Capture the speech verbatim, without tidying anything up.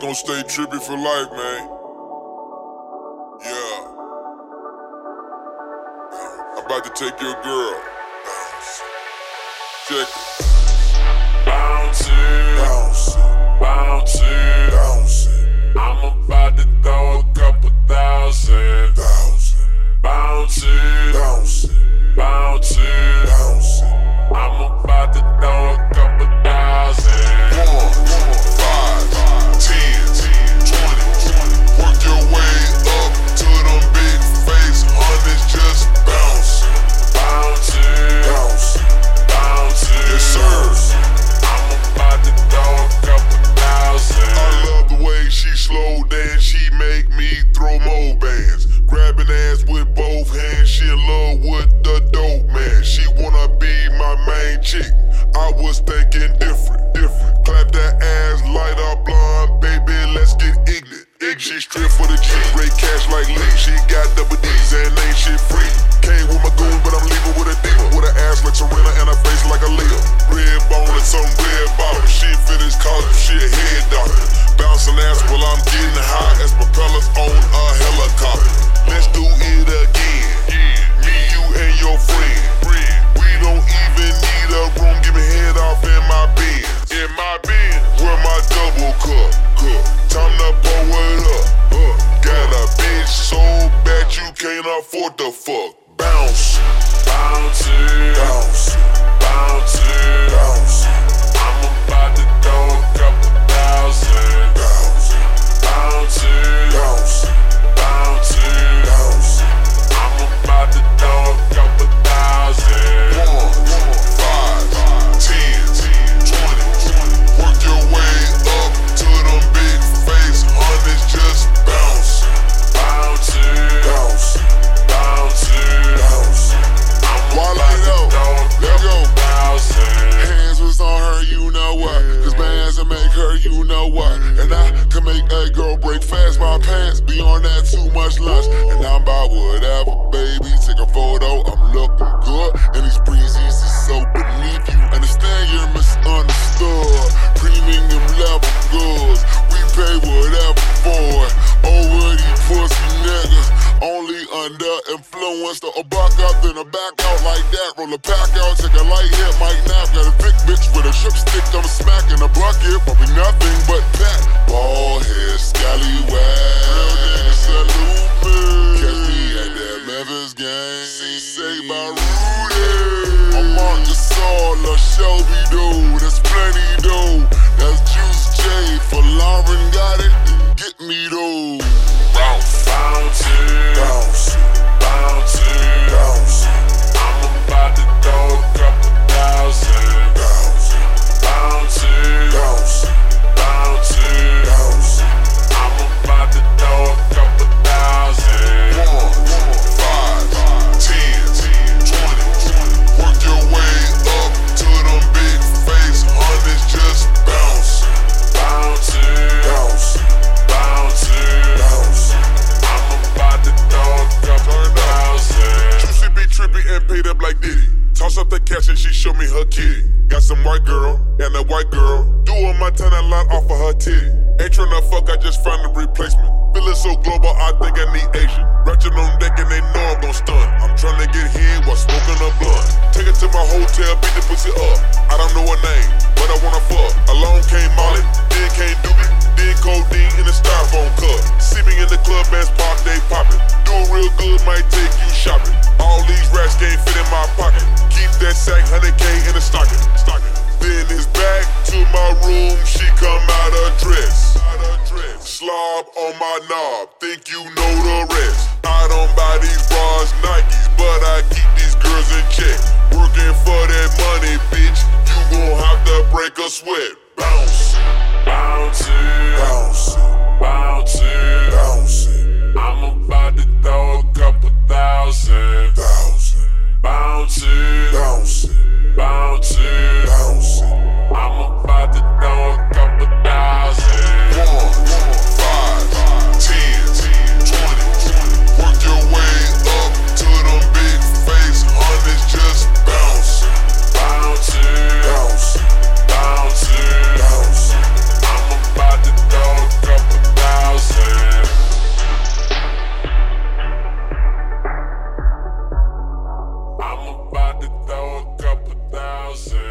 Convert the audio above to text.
gon' stay trippy for life, man. Yeah. I'm about to take your girl. Bounce. Check it. Bouncing, bouncing, bouncing, bouncing. I'm about to throw a couple thousand, thousand. Bouncing, bouncing, bouncing, bouncing. I'm about to throw a couple thousand. One, five, ten, twenty. Work your way up to them big face hundreds. Just bouncing, bouncing, bouncing, bouncing. Yes, sir. I'm about to throw a couple thousand. I love the way she slow dance. She make me throw more bands. Grabbing ass with both hands. She in love with the dope man. She wanna be my main chick. I was thinking different, different. Clap that ass, light up blonde, baby, let's get ignorant. She strip for the G, great cash like Lee. She got double D's and ain't shit free. Came with my goon, but I'm leaving with a diva. With an ass like Serena and a face like a Leo. Red bone and some red bottom. She finished college, she a head doctor. Bouncing ass while I'm getting high as propellers on a helicopter. Let's do it again. Me, you, and your friend. We don't even need a room. Give me head off in my Benz. In my Benz. Where my double cup. cup. Time to blow it up. Uh, got a bitch so bad you can't afford the fuck. Bounce, bouncing, bounce, bouncing, bounce. I'm about to throw a couple thousand. Bounce, bouncing, bounce, bouncing, bounce. I'm about to throw a couple thousand. One, five, ten, twenty. Work your way up to them big face hundreds. Just bounce, bouncing, bounce, bouncing, bounce. While I know, let go. Hands was on her, you know what? Cause bands will make her, you know what? And I can make a girl break fast. My pants be on that too much lunch. And I'm about whatever, baby. Take a photo, I'm looking good. And these breezes is so beneath you. Understand you're misunderstood. Premium level goods. We pay whatever for it. Over these pussy niggas. Only under influence. The a buck up, then a back out like that. Roll a pack out, take a light hit, might nap. Got a thick bitch with a trip stick, I'm smacking a bucket. Probably nothing but pat. Ball head, scallywag. Real niggas salute me. Catch me at that Memphis game. Say by Rudy. I'm Marc Gasol, a Shelby dude. That's plenty dude. That's Juice J. For Lauren got it, then get me though. Bounce, bouncing, bounce, bouncing, bounce. I'm about to throw a couple thousand. Bounce, bouncing, bounce, bouncing, bounce. I'm about to throw a couple thousand. One, five, ten, twenty. Work your way up to them big face hundreds. Just bounce, bouncing, bounce, bouncing, bounce. I'm about to throw a couple thousand. Juicy be trippy and paid up like Diddy. Toss up the cash and she show me her kitty. Got some white girl and a white girl. Doing my ten a lot off of her titty. Ain't tryna fuck, I just found a replacement. Feeling so global, I think I need Asian. Ratchet on deck and they know I'm gon' stun. I'm tryna get here while smoking a blunt. Take her to my hotel, beat the pussy up. I don't know her name, but I wanna fuck. Alone came Molly, then came Doobie, then codeine in a styrofoam cup. See me in the club, bands pop, they poppin'. Doing real good, might take you shopping. All these rats can't fit in my pocket. Keep that sack, one hundred K in the stocking. stocking. Then it's back to my room, she come out of dress. Slob on my knob, think you know the rest. I don't buy these bras, Nikes, but I keep these girls in check. Working for that money, bitch, you gon' have to break a sweat. Bounce, bouncing, bouncing, bouncing, bouncing. I'm about to throw a couple thousand, thousand, bouncing, bouncing, bouncing, bouncing. I'm about to throw a couple thousand. One, five, ten, twenty. Work your way up to them big face hundreds. Just bounce, bouncing, bounce, bouncing. I'm about to throw a couple thousand.